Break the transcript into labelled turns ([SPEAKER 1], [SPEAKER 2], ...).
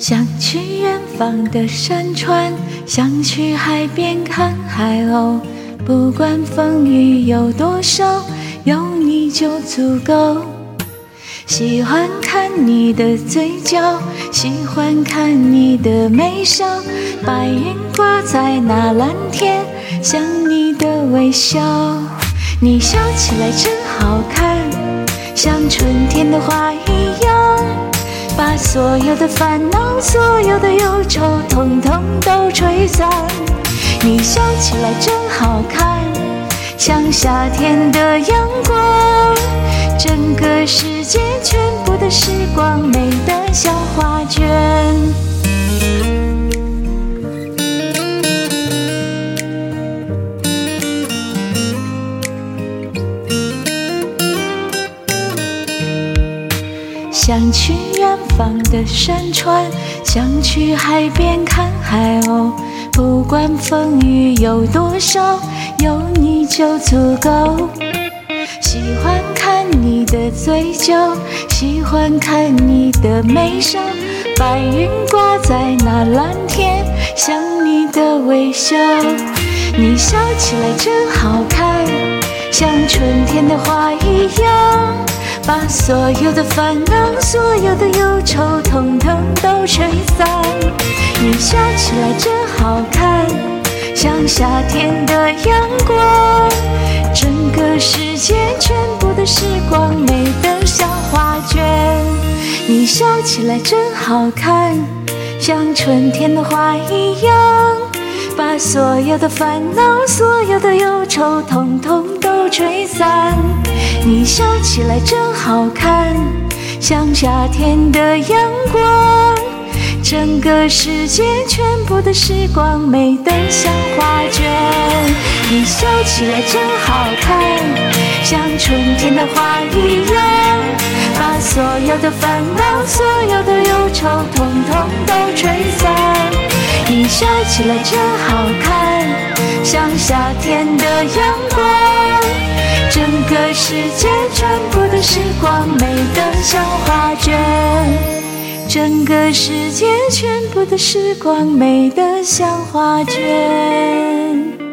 [SPEAKER 1] 想去远方的山川，想去海边看海鸥，不管风雨有多少，有你就足够。喜欢看你的嘴角，喜欢看你的眉梢，白云挂在那蓝天，像你的微笑。你笑起来真好看，像春天的花一样，把所有的烦恼，所有的忧愁，统统都吹散。你笑起来真好看，像夏天的阳光，整个世界全部的时光，美得像画卷。想去远方的山川，想去海边看海鸥，不管风雨有多少，有你就足够。喜欢看你的嘴角，喜欢看你的眉梢，白云挂在那蓝天，像你的微笑。你笑起来真好看，像春天的花一样，把所有的烦恼，所有的忧愁，统统都吹散。你笑起来真好看，像夏天的阳光，整个世界全部的时光，美得像画卷。你笑起来真好看，像春天的花一样，把所有的烦恼，所有的忧愁，统统都吹散。你笑起来真好看，像夏天的阳光，整个世界全部的时光，美得像画卷。你笑起来真好看，像春天的花一样，把所有的烦恼，所有的忧愁，统统都吹散。你笑起来真好看，像夏天的阳光，整个世界全部的时光，美得像画卷。整个世界全部的时光，美得像画卷。